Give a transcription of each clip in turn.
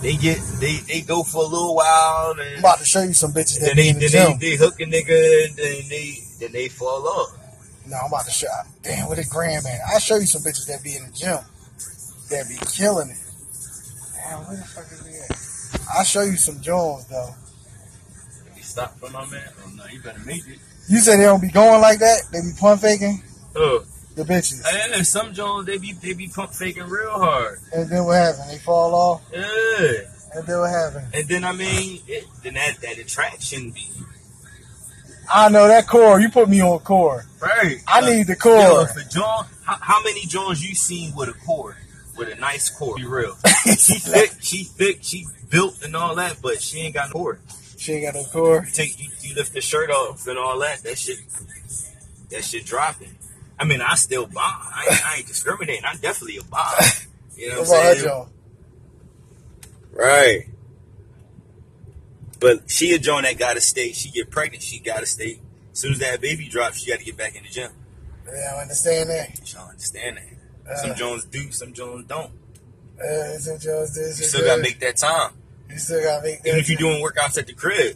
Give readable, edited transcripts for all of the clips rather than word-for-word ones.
They go for a little while. I'm about to show you some bitches that be in the gym. They hook a nigga and then they fall off. No, I'm about to show. Damn, where the gram at? I'll show you some bitches that be in the gym that be killing it. Damn, where the fuck is he at? I'll show you some Jones though. You stop for my man? Oh no, you better make it. You said they don't be going like that? They be pump faking? Oh. The bitches. And some Jones they be pump faking real hard. And then what happened? They fall off? Yeah. And then what happened? And then then that attraction be. I know that core. You put me on core. Right. I need the core. Yo, for John, how many Jones you seen with a core? With a nice core? Be real. She thick, she built and all that, but she ain't got no core. She ain't got no core. You lift the shirt off and all that. That shit dropping. I mean, I still buy. I ain't discriminating. I'm definitely a buy. You know what I'm saying? Right. But she a Joan that gotta stay. She get pregnant, she gotta stay. As soon as that baby drops, she gotta get back in the gym. Yeah, I understand that. She don't understand that. Some Jones do, some Jones don't. Some Jones do. You still gotta make that time. You still gotta make that even if you're doing workouts at the crib.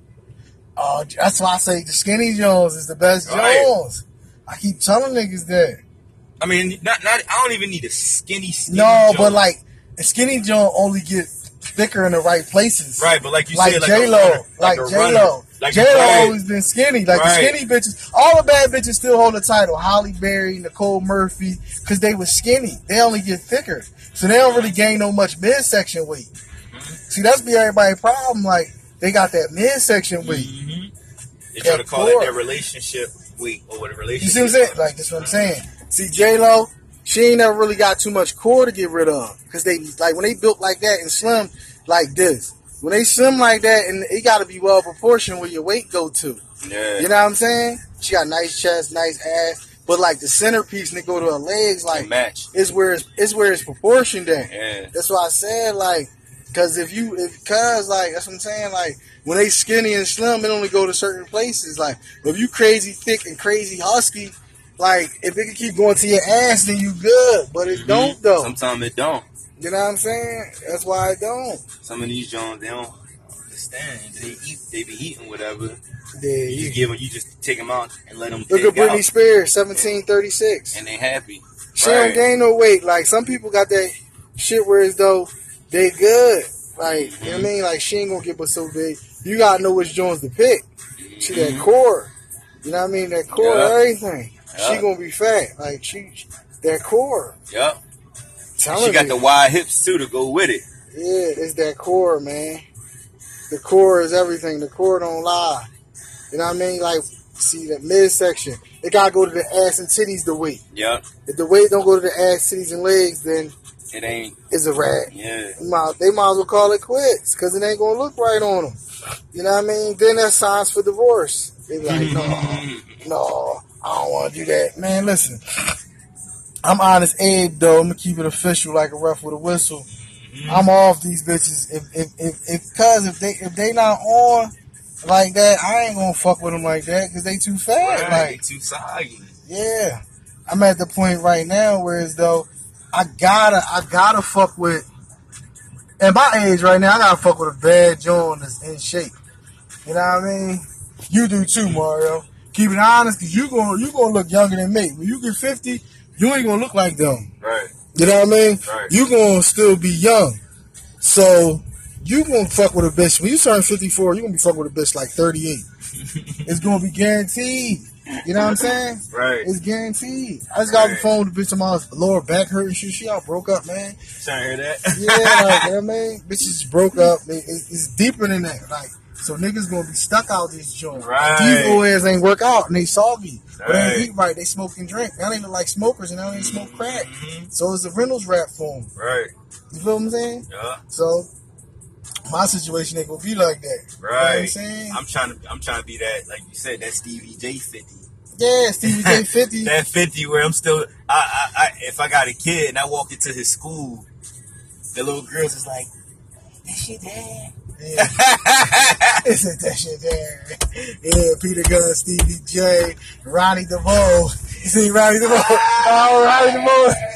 Oh, that's why I say the skinny Jones is the best Jones. I keep telling niggas that. I mean, not. I don't even need a skinny No, Jones. but like a skinny Jones only get thicker in the right places. Right, but like you like said, J-Lo. Like J-Lo. J-Lo always been skinny. Like the skinny bitches, all the bad bitches still hold the title. Holly Berry, Nicole Murphy, because they was skinny. They only get thicker. So they don't really gain no much midsection weight. Mm-hmm. See, that's be everybody's problem. Like, they got that midsection weight. Mm-hmm. They try to call it their relationship weight or what a relationship. You see what I'm saying? Like, that's what I'm saying. See, J-Lo, she ain't never really got too much core to get rid of. Because they, like, when they built like that and slim like this, when they slim like that, and it got to be well proportioned where your weight go to. Yeah. You know what I'm saying? She got nice chest, nice ass. But like the centerpiece and they go to her legs, like match. Is where it's proportioned at. Yeah. That's why I said like, cause like that's what I'm saying. Like when they skinny and slim, it only go to certain places. Like if you crazy thick and crazy husky, like if it can keep going to your ass, then you good. But it don't though. Sometimes it don't. You know what I'm saying? That's why I don't. Some of these Jones, they don't understand. They be eating whatever. Yeah, you just take them out and let them. Look at Britney Spears, 1736, and they happy. She don't gain no weight. Like some people got that shit where as though they good. Like you know what I mean? Like she ain't gonna get but so big. You gotta know which Jones to pick. She that core. You know what I mean? That core, everything. She gonna be fat. Like she that core. Yep. She got the wide hips too to go with it. Yeah, it's that core, man. The core is everything. The core don't lie. You know what I mean? Like, see that midsection. It gotta go to the ass and titties the weight. Yep. If the weight don't go to the ass, titties, and legs, then it ain't. It's a rat. Yeah. They might as well call it quits because it ain't gonna look right on them. You know what I mean? Then that's signs for divorce. They be like, no, I don't want to do that. Man, listen. I'm Honest Abe though. I'm gonna keep it official like a ref with a whistle. Mm-hmm. I'm off these bitches. If they not on like that, I ain't gonna fuck with them like that because they too fat. Right, like they too saggy. Yeah, I'm at the point right now where as though I gotta fuck with. At my age right now, I gotta fuck with a bad joint that's in shape. You know what I mean? You do too, Mario. Keep it honest, cause you gonna look younger than me. When you get 50, you ain't gonna look like them. Right. You know what I mean? Right. You gonna still be young. So you gonna fuck with a bitch. When you turn 54, you gonna be fucking with a bitch like 38. It's gonna be guaranteed. You know what I'm saying? Right. It's guaranteed. I just got off the phone with the bitch on my lower back hurt and shit. She all broke up, man. Trying to hear that? Yeah, like, you know what I mean? Bitches broke up. It's deeper than that. Like, so niggas gonna be stuck out these joints. Right. These old ass ain't work out and they soggy. Right. But they ain't eat right. They smoke and drink. Now they look like smokers and now they smoke crack. Mm-hmm. So it's a Reynolds rap for them. Right. You feel what I'm saying? Yeah. So my situation ain't gonna be like that. Right. You know what I'm saying? I'm trying to be that, like you said, that Stevie J 50. Yeah, Stevie J 50. That 50 where I'm still, if I got a kid and I walk into his school, the little girls is like, that shit dad. Yeah. Isn't that shit there? Yeah, Peter Gunn, Stevie J, Ronnie DeVoe. You see Ronnie DeVoe? Oh, Ronnie DeVoe.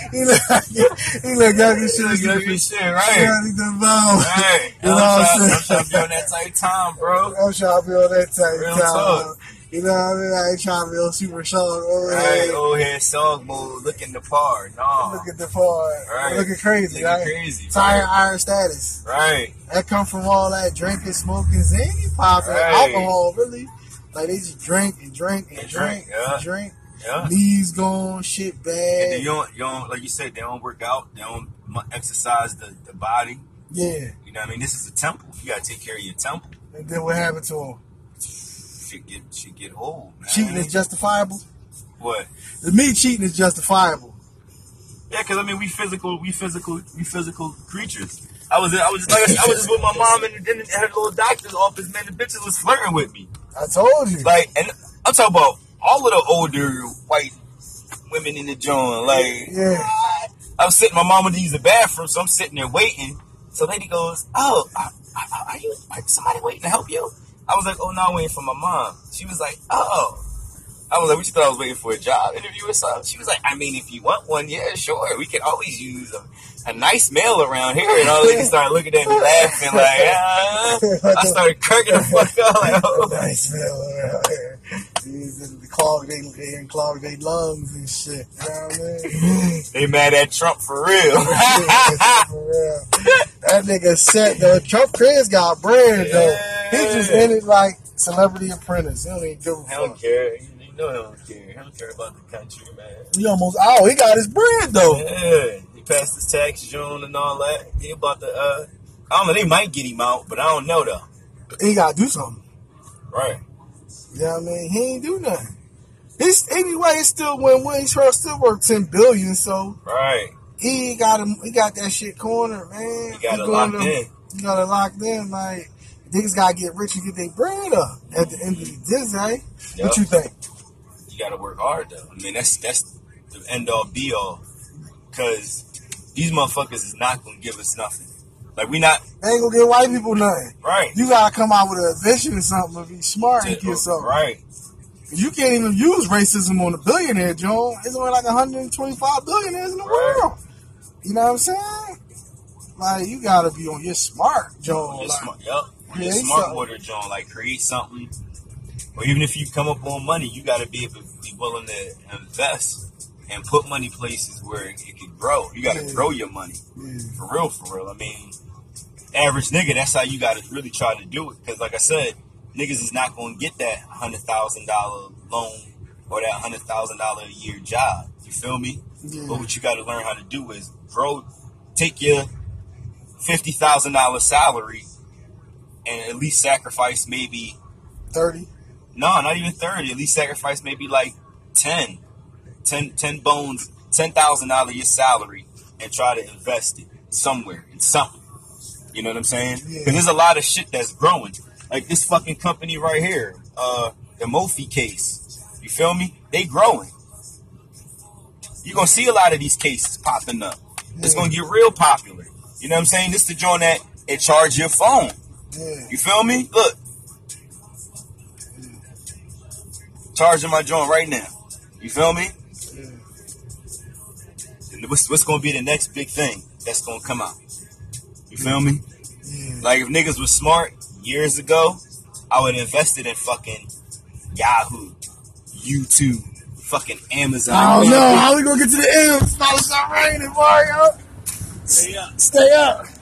He look young as shit. Right. Right. You know what I'm saying? I'm trying to be on that type time, bro. I'm trying to be on that type Real time. talk. You know what I mean? I ain't trying to be on super strong. Right, old head song mode, looking the part. No. Look at the part. Right. Looking crazy. Looking Right? crazy. Tired Right. iron status. Right. That come from all that drinking, smoking, zany popping, Right. alcohol, really. Like, they just drink and drink and drink yeah. and drink. Yeah. Knees gone, shit bad. And then you don't, like you said, they don't work out. They don't exercise the body. Yeah. You know what I mean? This is a temple. You got to take care of your temple. And then what happened to him? Shit get old, man. Cheating is justifiable? What? To me, cheating is justifiable. Yeah, because I mean, we physical creatures. I was just with my mom in her little doctor's office, man. The bitches was flirting with me. I told you. Like, and I'm talking about all of the older white women in the joint. Like, yeah. I'm sitting, my mom would use the bathroom, so I'm sitting there waiting. So lady goes, "Oh, are you somebody waiting to help you?" I was like, "Oh no, I'm waiting for my mom." She was like, "Oh." I was like, "What you thought I was waiting for a job interview or something?" She was like, "I mean, if you want one, yeah, sure. We can always use a nice male around here." And all they started looking at me laughing like, I started cracking the fuck up. Like, oh. Nice male around here. Clog their lungs and shit. You know what I mean? They mad at Trump for real. For real. That nigga said, though, Trump Chris got bread, though. He just in it like Celebrity Apprentice. He don't even give a fuck. He don't care. You know he don't care. He don't care about the country, man. He he got his bread, though. Yeah. He passed his tax June and all that. He about to, I don't know, they might get him out, but I don't know, though. He got to do something. Right. You know what I mean? He ain't do nothing. Anyway, it's still when he's still worth $10 billion, so right. He got that shit cornered, man. He got it locked in. He got it locked in, like niggas gotta get rich and get their bread up at the end of the day. Yep. What you think? You gotta work hard though. I mean that's the end all be all. Cause these motherfuckers is not gonna give us nothing. Like they ain't gonna give white people nothing. Right. You gotta come out with a vision or something to be smart and get something. Right. You can't even use racism on the billionaire, Joe. There's only like 125 billionaires in the world. You know what I'm saying? Like, you gotta be on your smart, Joe. You're smart water, John. Like, create something. Or even if you come up on money, you gotta be able to be willing to invest and put money places where it can grow. You gotta grow your money. For real. I mean, average nigga, that's how you gotta really try to do it. Because, like I said, niggas is not going to get that $100,000 loan or that $100,000 a year job. You feel me? Yeah. But what you got to learn how to do is take your $50,000 salary and at least sacrifice maybe 30. No, not even 30. At least sacrifice maybe like 10 bones, $10,000 your salary, and try to invest it somewhere in something. You know what I'm saying? Because there's a lot of shit that's growing. Like this fucking company right here, the Mophie case. You feel me? They growing. You're going to see a lot of these cases popping up. It's going to get real popular. You know what I'm saying? This is the joint that it charge your phone. You feel me? Look. Charging my joint right now. You feel me? What's going to be the next big thing that's going to come out? You feel me? Like if niggas was smart years ago, I would have invested in fucking Yahoo, YouTube, fucking Amazon. I don't know. How we gonna get to the end? It's about to start raining, Mario. Stay up. Stay up.